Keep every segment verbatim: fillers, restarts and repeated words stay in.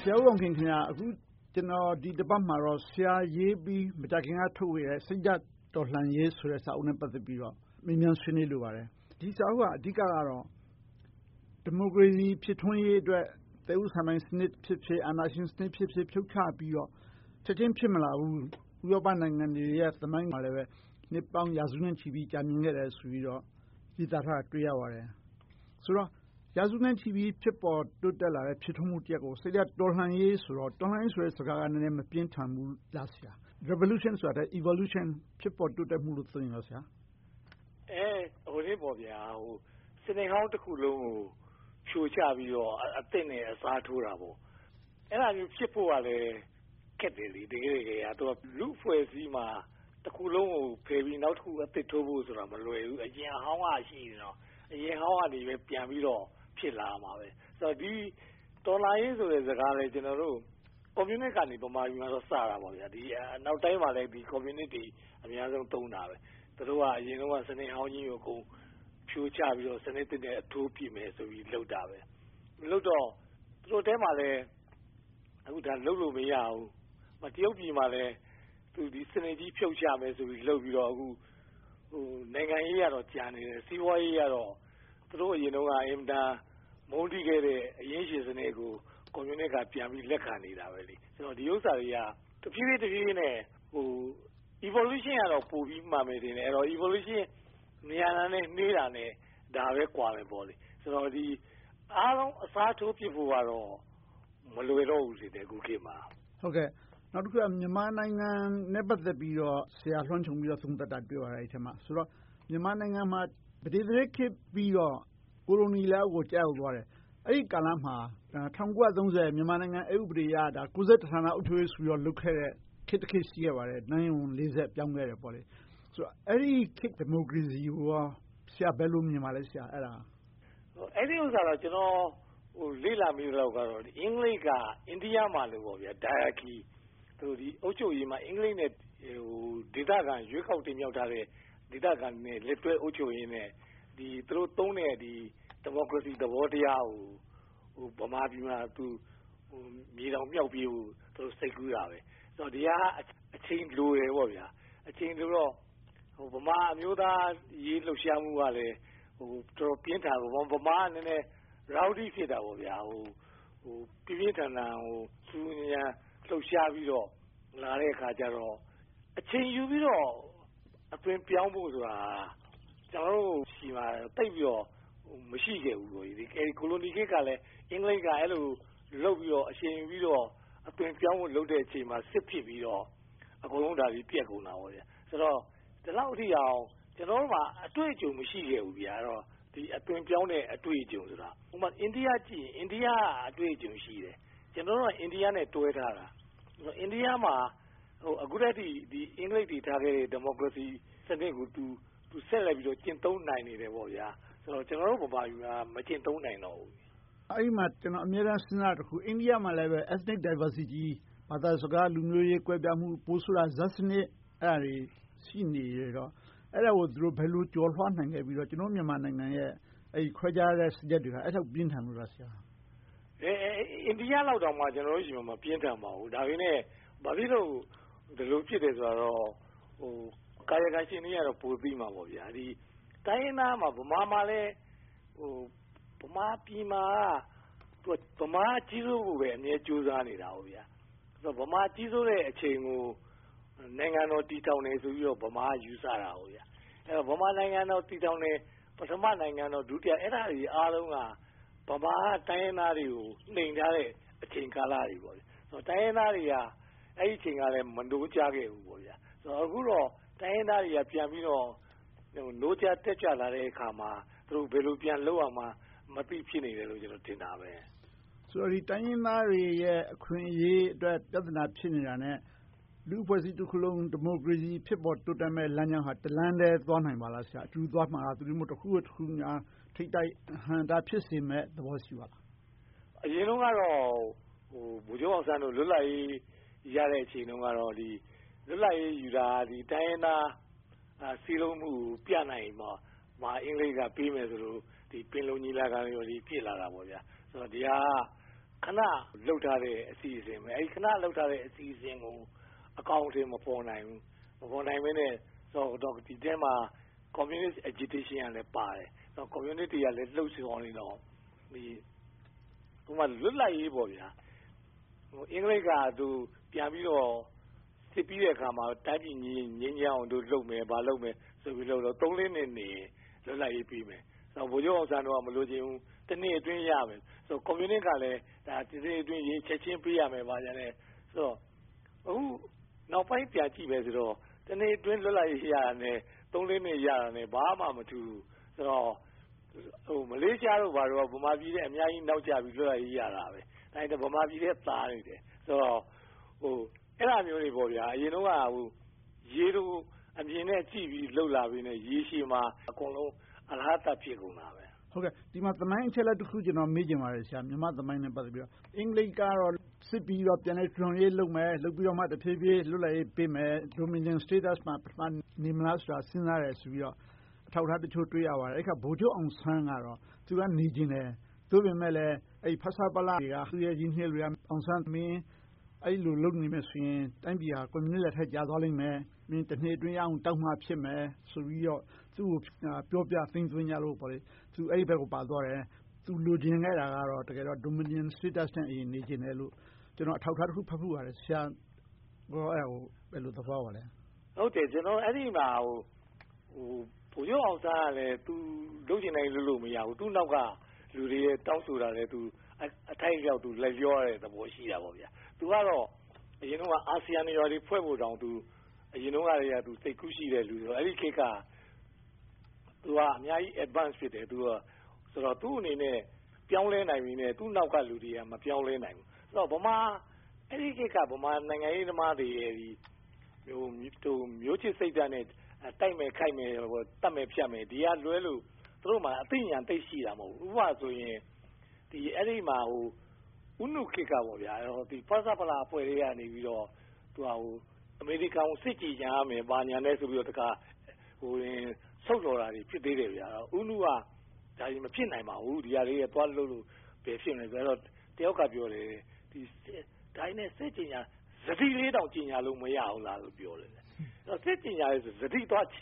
ဆရာဦးအောင်ခင်ခင်ဗျာအခုကျွန်တော်ဒီတပတ်မှာတော့ဆရာရေးပြီးမကြခင်ကထုတ်ဝေတဲ့စိတ်ဓာတ်တော်လှန်ရေးဆိုတဲ့စာအုပ်နဲ့ပတ်သက်ပြီးတော့မေးမြန်းဆွေးနွေးလိုပါတယ်ဒီစာအုပ်ကအဓိကကတော့ဒီမိုကရေစီဖြစ်ထွန်းရေးအတွက်သေဥဆောင်ပိုင်းစနစ်ဖြစ်ဖြစ်အာဏာရှင်စနစ်ဖြစ်ဖြစ်ဖြုတ်ချပြီးတော့ချက်ချင်းဖြစ်မလာဘူးဥရောပနိုင်ငံတွေရဲ့သမိုင်းမှာလည်းပဲနှစ်ပေါင်းရာစုနဲ့ချီပြီးကြာမြင့်ခဲ့တယ်ဆိုပြီးတော့ဒီသားထားတွေ့ရပါတယ်ဆိုတော့ရာစုနဲ့ချီပြီးဖြစ်ပေါ်တိုးတက်လာတဲ့ဖြစ်ထွန်းမှုတစ်ရပ်ကိုစိတ်ဓာတ်တော်လှန်ရေးဆိုတော့တော်လှန်ရေးဆိုတဲ့စကားကနည်းနည်းမပြင်းထန်ဘူးလားဆရာ revolution ဆိုတာ evolution ဖြစ်ပေါ်တိုးတက်မှုလို့ဆိုရင်ရောဆရာအဲဟိုလေးပေါ့ဗျာဟိုစနေဟောင်းတစ်ခုလုံးကိုဖြိုချပြီးတော့အသစ်နဲ့အစားထိုးတာပေါ့အဲ့ဒါမျိုးဖြစ်ဖို့ကလည်းခက်တယ်လေတကယ်တကယ်ကတော့လူဖွဲ့စည်းမှာတစ်ခုလုံးကိုဖယ်ပြီးနောက်တစ်ခုအသစ်ထိုးဖို့ဆိုတာမလွယ်ဘူးအရင်ဟောင်းကရှိနေတော့အရင်ဟောင်းကနေပဲပြန်ပြီးတော့ဖြစ်လာမှာပဲဆိုတော့ဒီတော်လာရေးဆိုတဲ့စကားလေးကျွန်တော်တို့ community ကနေပမာပြီးတော့စတာပေါ့ဗျာဒီနောက်တိုင်းမှာလည်းဒီ community အများဆုံးသုံးတာပဲသူတို့ကအရင်တော့စနေဟောင်းကြီးကိုကုန်ဖြိုချပြီးတော့စနေတစ်နဲ့အထိုးပြမယ်ဆိုပြီးလုပ်တာပဲလုပ်တော့သူတို့တဲမှာလည်းအခုဒါလုပ်လို့မရဘူးမတရုတ်ပြည်မှာလည်းသူဒီစနေကြီးဖြုတ်ချမယ်ဆိုပြီးလုပ်ပြီးတော့အခုဟိုနိုင်ငံရေးရတော့ကြာနေတယ်စီးပွားရေးရတော့သူတို့အရင်တော့ကအင်မတန်မုန်းတီးခဲ့တဲ့အရင်ရှင်စနေကိုကွန်မြူနစ်ကပြန်ပြီးလက်ခံနေတာပဲလေဆိုတော့ဒီဥစ္စာတွေကတဖြည်းဖြည်းတဖြည်းဖြည်းနဲ့ဟို evolution ကတော့ပို့ပြီးမှမယ်တင်တယ်အဲ့တော့ evolution မြန်တာနဲ့နှေးတာနဲ့ဒါပဲကွာမယ်ပေါ့လေဆိုတော့ဒီအားလုံးအစားထိုးပြဖို့ကတော့မလွယ်တော့ဘူးလေတဲ့ခုခေတ်မှာဟုတ်ကဲ့နောက်တစ်ခုကမြန်မာနိုင်ငံနဲ့ပတ်သက်ပြီးတော့ဆရာလွှမ်းခြုံပြီးတော့သုံးသပ်တာတွေ့ပါတယ်အဲ့ထက်မှာဆိုတော့မြန်မာနိုင်ငံမှာပဋိသန္ဓေခေတ်ပြီးတော့ကိုလိုနီလက်အောက်ကိုကြောက်သွားတယ်အဲ့ဒီကာလမှာ၁၉၃၀မြန်မာနိုင်ငံအဥပဒေရဒါ၉၁ဌာနအုပ်ချုပ်ရေးဆိုပြီးတော့လုပ်ခဲ့တဲ့ခေတ်တစ်ခေတ်ရှိခဲ့ပါတယ်နိုင်ဝန်၄၀ပြောင်းခဲ့တယ်ပေါ့လေဆိုတော့အဲ့ဒီခေတ်ဒီမိုကရေစီကိုဆရာဘယ်လိုမြင်ပါလဲဆရာအဲ့ဒါအဲ့ဒီဥစ္စာတော့ကျွန်တော်ဟိုလေ့လာမိတော့ကတော့အင်္ဂလိပ်ကအိန္ဒိယမှာလို့ပေါ့ဗျာ diarchy သူဒီအုပ်ချုပ်ရေးမှာအင်္ဂလိပ်နဲ့ဟိုဒေသခံရွေးကောက်တင်မြှောက်ထားတဲ့ဒေသခံနဲ့လက်တွဲအုပ်ချုပ်ရေးနဲ့ဒီသူတို့သုံးတဲ့ဒီဒီမိုကရေစီသဘောတရားကိုဟိုဗမာပြည်မှာသူဟိုမြေတောင်မြောက်ပြေးဖို့သူတို့စိတ်ကူးတာပဲဆိုတော့ဒီကအချိန်လိုတယ်ပေါ့ဗျာအချိန်လိုတော့ဟိုဗမာအမျိုးသားရေးလှုပ်ရှားမှုကလည်းဟိုတော်ပြင်းထန်ဗမာကနည်းနည်း rowdy ဖြစ်တာပေါ့ဗျာဟိုဟိုပြင်းပြင်းထန်ထန်ဟိုသူညာလှုပ်ရှားပြီးတော့လာတဲ့အခါကျတော့အချိန်ယူပြီးတော့အသွင်ပြောင်းဖို့ဆိုတာကျွန်တော်တို့ရှိမှာတိတ်ပြီးတော့မရှိခဲ့ဘူးလို့ဒီကိုလိုနီခေတ်ကလည်းအင်္ဂလိပ်ကအဲ့လိုလုပ်ပြီးတော့အချိန်ယူပြီးတော့အသွင်ပြောင်းဖို့လုပ်တဲ့အချိန်မှာစစ်ဖြစ်ပြီးတော့အကုန်လုံးဒါကြီးပြက်ကုန်တာပေါ့ဗျာဆိုတော့ဒီလောက်အထိအောင်ကျွန်တော်တို့မှာအတွေ့အကြုံမရှိခဲ့ဘူးဗျာအဲ့တော့ဒီအသွင်ပြောင်းတဲ့အတွေ့အကြုံဆိုတာဥပမာအိန္ဒိယကြည့်အိန္ဒိယအတွေ့အကြုံရှိတယ်ကျွန်တော်တို့ကအိန္ဒိယနဲ့တွဲထားတာအိန္ဒိယမှာဟိုအခုတည်းကဒီအင်္ဂလိပ်တွေထားခဲ့တဲ့ဒီမိုကရေစီစနစ်ကိုသူသူဆက်လက်ပြီးတော့ကျင့်သုံးနိုင်နေတယ်ပေါ့ဗျာဆိုတော့ကျွန်တော်တို့ဗမာပြည်ကမကျင့်သုံးနိုင်တော့ဘူးအဲ့ဒီမှာကျွန်တော်အများအားစဉ်းစားတခုအိန္ဒိယမှာလည်းပဲ ethnic diversity ဘာသာစကားလူမျိုးရေးကွဲပြားမှုပိုးဆိုတာဇတ်စနစ်အဲ့ဒါတွေရှိနေရတော့အဲ့ဒါကိုသူတို့ဘယ်လိုကျော်လွှားနိုင်ခဲ့ပြီးတော့ကျွန်တော်မြန်မာနိုင်ငံရဲ့အဲ့ဒီခွဲခြားတဲ့စကြက်တွေကအဲ့ဒါပြင်းထန်လို့လားဆရာအဲအိန္ဒိယလောက်တောင်မှကျွန်တော်တို့ရှိမှာမပြင်းထန်ပါဘူးဒါပေမဲ့ဘာဖြစ်လို့ဒီလိုဖြစ်တယ်ဆိုတော့ဟိုကာယကံရှင်တွေကတော့ပိုပြီးမှာပေါ့ဗျာဒီတိုင်းရင်းသားမှာဗမာမှာလည်းဟိုဗမာပြည်မှာသူဗမာကြီးစိုးဖို့ပဲအမြဲကြိုးစားနေတာဟုတ်ဗျာဆိုတော့ဗမာကြီးစိုးတဲ့အချိန်ကိုနိုင်ငံတော်တည်ထောင်နေဆိုပြီးတော့ဗမာယူဆတာဟုတ်ဗျာအဲတော့ဗမာနိုင်ငံတော်တည်ထောင်နေပထမနိုင်ငံတော်ဒုတိယအဲ့ဒါကြီးအားလုံးကဗမာတိုင်းရင်းသားတွေကိုနှိမ်ထားတဲ့အချိန်ကာလတွေပေါ့ဗျာဆိုတော့တိုင်းရင်းသားတွေကအဲ့ဒီအချိန်ကလည်းမနိုးကြခဲ့ဘူးပေါ့ဗျာဆိုတော့အခုတော့တိုင်းရင်းသားတွေကပြန်ပြီးတော့နိုးကြတက်ကြလာတဲ့အခါမှာသူတို့ဘယ်လိုပြန်လုပ်အောင်မှမသိဖြစ်နေတယ်လို့ကျွန်တော်ထင်တာပဲဆိုတော့ဒီတိုင်းရင်းသားတွေရဲ့အခွင့်အရေးအတွက်ပြဿနာဖြစ်နေတာနဲ့လူ့အဖွဲ့အစည်းတစ်ခုလုံးဒီမိုကရေစီဖြစ်ပေါ်တိုးတက်မဲ့လမ်းကြောင်းဟာတလမ်းတည်းသွားနိုင်ပါလားဆရာအတူသွားမှာသူတို့တစ်ခုတစ်ခုများထိတ်တိုက်ဟန်တာဖြစ်စေမဲ့သဘောရှိပါလားအရင်တော့ကတော့ဟိုဗိုလ်ချုပ်အောင်ဆန်းတို့လွတ်လပ်ရေးရတဲ့အချိန်တုန်းကတော့ဒီလွတ်လပ်ရေးယူတာဒီတိုင်းရင်းသားစီလုံးမှုပြနိုင်မှာမာအင်္ဂလိပ်ကပေးမယ်ဆိုလို့ဒီပင်လုံညီလာခံတွေဒီပြစ်လာတာပေါ့ဗျာဆိုတော့ဒီဟာခဏလှုပ်ထားတဲ့အစီအစဉ်ပဲအဲဒီခဏလှုပ်ထားတဲ့အစီအစဉ်ကိုအကောင့်အထည်မပေါ်နိုင်ဘူးမပေါ်နိုင်မင်းနဲ့ဆိုတော့ဒီတဲမှာ communist agitation ကလည်းပါတယ်ဆိုတော့ community ကလည်းလှုပ်ဆောင်နေတော့ဒီဟိုမှာလွတ်လပ်ရေးပေါ့ဗျာဟိုအင်္ဂလိပ်ကသူပြန်ပြီးတော့စစ်ပြီးတဲ့အခါမှာတိုင်းပြည်ငြိမ်းငြိမ်းချမ်းအောင်တို့လုပ်မယ်ဗာလုပ်မယ်ဆိုပြီးလို့တော့သုံးလေးနှစ်နေလွတ်လပ်ရေးပြီးမယ်ဆိုတော့ဘိုးချုပ်အောင်ဆန်းတို့ကမလို့ချင်ဘူးတစ်နှစ်အတွင်းရမယ်ဆိုတော့ communist ကလည်းဒါတစ်နှစ်အတွင်းရေးချက်ချင်းပေးရမယ်ဗာကြတယ်ဆိုတော့အခုနောက်ပိုင်းပြန်ကြည့်မယ်ဆိုတော့တစ်နေ့အတွင်းလွတ်လပ်ရေးရတာနဲ့သုံးလေးနှစ်ရတာနဲ့ဘာမှမထူးဆိုတော့ဟိုမလေးရှားတို့ဘာလို့ဗမာပြည်တဲ့အများကြီးနောက်ကျပြီးလွတ်လပ်ရေးရတာပဲဒါပေမဲ့ဗမာပြည်တဲ့သားနေတယ်ဆိုတော့ဟိုအဲ့လိုမျိုးတွေပေါ့ဗျာအရင်တော့ကဟိုရေတို့အမြင်နဲ့ကြည့်ပြီးလှုပ်လာပြီးနဲ့ရေရှည်မှာအကုန်လုံးအလားတဖြစ်ကုန်တာပဲဟုတ်ကဲ့ဒီမှာသမိုင်းအချက်လက်တစ်ခုကျွန်တော်မေးချင်ပါတယ်ဆရာမြန်မာသမိုင်းနဲ့ပတ်သက်ပြီးတော့အင်္ဂလိပ်ကတော့စစ်ပြီးတော့ပြန်လဲထွန်ရေးလုပ်မယ်လုပ်ပြီးတော့မှတဖြည်းဖြည်းလွတ်လပ်ရေးပေးမယ် Dominion status မှာပထမနေမလားဆိုတာစဉ်းစားတယ်ဆိုပြီးတော့အထောက်အထားတချို့တွေ့ရပါတယ်အဲ့ခါဗိုလ်ချုပ်အောင်ဆန်းကတော့သူကနေကျင်တယ်သို့ပေမဲ့လည်းအဲ့ဖဆပလတွေကသူရဲ့ရင်းနှီးတွေကအောင်ဆန်းမင်းအဲ့လိုလုပ်နေမယ်ဆိုရင်တိုင်းပြည်ဟာကွန်မြူနစ်လက်ထက်ကျသွားလိမ့်မယ်မင်းတစ်နှစ်အတွင်းအောင်တောက်မှဖြစ်မယ်ဆိုပြီးတော့သူ့ကိုပြောပြသိမ်းသွင်းကြလို့ပေါ့လေသူအဲ့ဒီဘက်ကိုပါသွားတယ်သူလိုချင်ခဲ့တာကတော့တကယ်တော့ Dominion status နဲ့အရင်နေကျင်တယ်လို့ကျွန်တော်အထောက်အထားတစ်ခုဖတ်ဖို့ပါတယ်ဆရာဘောအဲ့ဟိုဘယ်လိုသဘောပါလဲဟုတ်တယ်ကျွန်တော်အဲ့ဒီမှာဟိုဟိုဘိုးချုပ်အောင်ဆန်းကလည်းသူလုပ်ချင်တိုင်းလုပ်လို့မရဘူးသူ့နောက်ကလူတွေတောင်းဆိုတာလည်းသူအထိုက်အလျောက်သူလက်လျောရတဲ့သဘောရှိတာပေါ့ဗျာသူကတော့အရင်ကအာဆီယံနေရာတွေဖွဲ့ဖို့တောင်သူအရင်တော့ကတည်းကသူစိတ်ကူးရှိတဲ့လူဆိုအဲ့ဒီခေတ်ကသူကအများကြီး advance ဖြစ်တယ်သူကဆိုတော့သူ့အနေနဲ့ပြောင်းလဲနိုင်ပြီနဲ့သူ့နောက်ကလူတွေကမပြောင်းလဲနိုင်ဘူးဆိုတော့ဗမာအဲ့ဒီခေတ်ကဗမာနိုင်ငံရေးသမားတွေရဲ့ဒီဟိုမျိုးချစ်စိတ်ဓာတ်နဲ့တိုက်မယ်ခိုက်မယ်ဟိုတတ်မယ်ဖြတ်မယ်ဒီကလွဲလို့သူတို့မှအသိဉာဏ်သိရှိတာမဟုတ်ဘူးဥပမာဆိုရင်ဒီအဲ့ဒီမှာဟိုဥနုခေတ်ကပေါ့ဗျာဒီဖဆပလာအဖွဲ့တွေကနေပြီးတော့သူကဟိုအမေရိကန်ကိုစစ်ကြည်ကြရမယ်ဘာညာနဲ့ဆိုပြီးတော့တခါဟိုဆုတ်တော်တာတွေဖြစ်သေးတယ်ဗျာဥနုကဒါကြီးမဖြစ်နိုင်ပါဘူးဒီဟာလေးကသွားလို့လို့ပဲဖြစ်နေဆိုတော့တယောက်ကပြောတယ်ဒီဒါနဲ့စစ်ကြည်ညာဇတိလေးတောင်ကြည်ညာလို့မရဘူးလားလို့ပြောတယ်အဲ့စစ်ကြည်ညာလေးဆိုဇတိသွား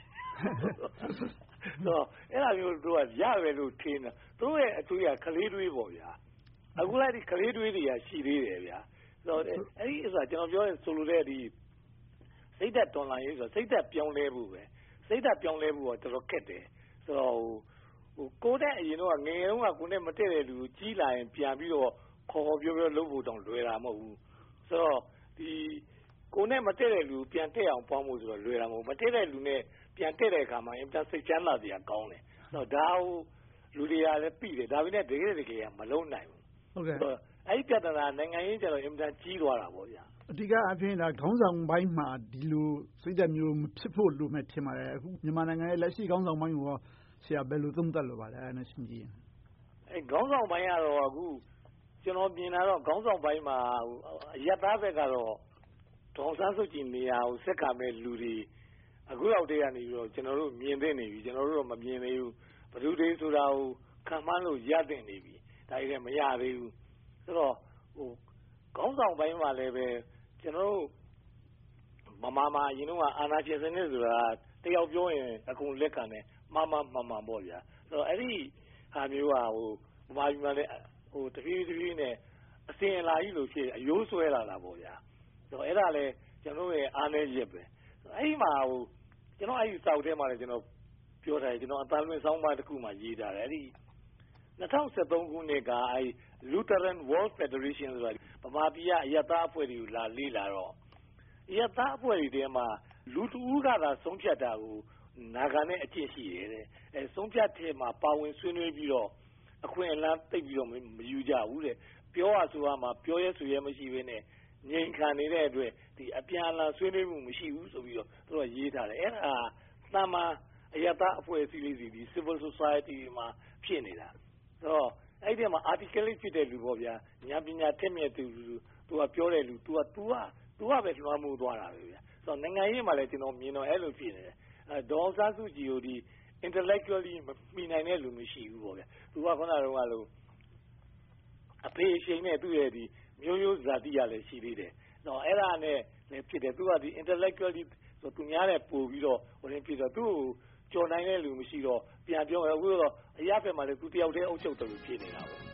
တော့အဲ့လိုမျိုးတို့ကရတယ်လို့ထင်တယ်တို့ရဲ့အတွေ့အကလေးတွေးပေါ့ဗျာအခုလည်းဒီကလေးတွေးတွေကရှိသေးတယ်ဗျာဆိုတော့အဲ့ဒီအစားကျွန်တော်ပြောရင်ဆိုလိုတဲ့ဒီစိတ်သက်တွန်လာရေးဆိုစိတ်သက်ပြောင်းလဲဖို့ပဲစိတ်သက်ပြောင်းလဲဖို့တော့တော်တော်ခက်တယ်ဆိုတော့ဟိုကိုယ်တဲ့အရင်တော့ငယ်တုန်းကကိုယ်နဲ့မတည့်တဲ့လူကြီးလာရင်ပြန်ပြီးတော့ခေါ်ခေါ်ပြောပြောလုပ်ဖို့တောင်လွယ်တာမဟုတ်ဘူးဆိုတော့ဒီကိုယ်နဲ့မတည့်တဲ့လူပြန်တည့်အောင်ပေါင်းဖို့ဆိုတော့လွယ်တာမဟုတ်မတည့်တဲ့လူနဲ့ပြန်တည့်တဲ့အခါမှာအင်တာစိတ်ချမ်းသာစရာကောင်းတယ်ဆိုတော့ဒါဟိုလူတွေကလည်းပြီးတယ်ဒါပေမဲ့တကယ်တကယ်မလုံးနိုင်ဘူးဟုတ်ကဲ့အဲ့ဒီပြဿနာနိုင်ငံရေးကျတော့အင်တာကြီးသွားတာပေါ့ဗျာအဓိကအဖြစ်ဒါခေါင်းဆောင်ပိုင်းမှာဒီလိုစိတ်ဓာတ်မျိုးမဖြစ်ဖို့လိုမဲ့ထင်ပါတယ်အခုမြန်မာနိုင်ငံရဲ့လက်ရှိခေါင်းဆောင်ပိုင်းကိုဆရာဘယ်လိုသုံးသပ်လိုပါလဲအဲ့ဒါရှင်းကြည့်ရင်အဲခေါင်းဆောင်ပိုင်းကတော့အခုကျွန်တော်မြင်တာတော့ခေါင်းဆောင်ပိုင်းမှာအရပ်သားဘက်ကတော့ဒေါ်ဆန်းစုကြည်နေရာကိုစက်ကမဲ့လူတွေအခုတော့တည်းကနေပြီးတော့ကျွန်တော်တို့မြင်သိနေပြီကျွန်တော်တို့တော့မမြင်သေးဘူးဘယ်သူတွေဆိုတာကိုခံမှန်းလို့ရသိနေပြီဒါကြီးလည်းမရသေးဘူးဆိုတော့ဟိုခေါင်းဆောင်ပိုင်းမှာလည်းပဲကျွန်တော်တို့မမမအရင်တော့အာနာရှင်စနစ်ဆိုတာတယောက်ပြောရင်အကုန်လက်ခံတယ်မမမမပေါ့ဗျာဆိုတော့အဲ့ဒီဟာမျိုးဟာဟိုဗမာပြည်မှာလည်းဟိုတဖြည်းဖြည်းနဲ့အစင်အလာကြီးလို့ဖြစ်အယိုးဆွဲလာတာပေါ့ဗျာဆိုတော့အဲ့ဒါလည်းကျွန်တော်ရဲ့အားနည်းချက်ပဲအဲ့ဒီမှာဟိုကျွန်တော်အဲ့ဒီစောက်ထဲမှာလည်းကျွန်တော်ပြောထားတယ်ကျွန်တော်အတန်းလွင်ဆောင်းပါးတစ်ခုမှရေးထားတယ်အဲ့ဒီ၂၀၁၃ခုနှစ်ကအဲ့ Lutheran World Federation ဆိုတာဗမာပြည်ကအယက်သားအဖွဲ့တွေကိုလာလေ့လာတော့အယက်သားအဖွဲ့တွေထဲမှာလူတဦးကသာဆုံးဖြတ်တာကိုနာခံတဲ့အကျင့်ရှိတယ်တဲ့အဲဆုံးဖြတ်တဲ့မှာပါဝင်ဆွေးနွေးပြီးတော့အခွင့်အလမ်းသိပ်ပြီးတော့မယူကြဘူးတဲ့ပြောရဆိုရမှာပြောရဲဆိုရဲမရှိဘဲနဲ့ငြိမ်ခံနေတဲ့အတွက်ဒီအပြန်အလှန်ဆွေးနွေးမှုမရှိဘူးဆိုပြီးတော့သူတို့ရေးထားတယ်အဲ့ဒါသာမန်အယက်သားအဖွဲ့အစည်းလေးစီဒီ civil society မှာဖြစ်နေတာဆိုတော့အဲ့ဒီမှာ articulate ဖြစ်တဲ့လူပေါ့ဗျာဉာဏ်ပညာထက်မြက်သူသူကပြောတဲ့လူ तू က तू က तू ကပဲလွှမ်းမိုးသွားတာပဲဗျာဆိုတော့နိုင်ငံရေးမှာလည်းကျွန်တော်မြင်တော့အဲ့လိုဖြစ်နေတယ်အဲဒေါ်စားစုကြည်ကိုဒီ intellectually မမိနိုင်တဲ့လူမရှိဘူးပေါ့ဗျာ तू ကခုနကတော့လို့အဖေအရှိန်နဲ့သူ့ရဲ့ဒီမျိုးရိုးဇာတိကလည်းရှိသေးတယ်။နော်အဲ့ဒါနဲ့လည်းဖြစ်တယ်သူကဒီ intellectually ဆိုသူများနဲ့ပို့ပြီးတော့ဟိုရင်ဖြစ်တော့သူ့ကိုကြော်နိုင်တဲ့လူမရှိတော့ပြန်ပြောရအခုတော့အရာဖက်မှာလည်းသူတယောက်တည်းအုပ်ချုပ်တယ်လို့ဖြစ်နေတာပေါ့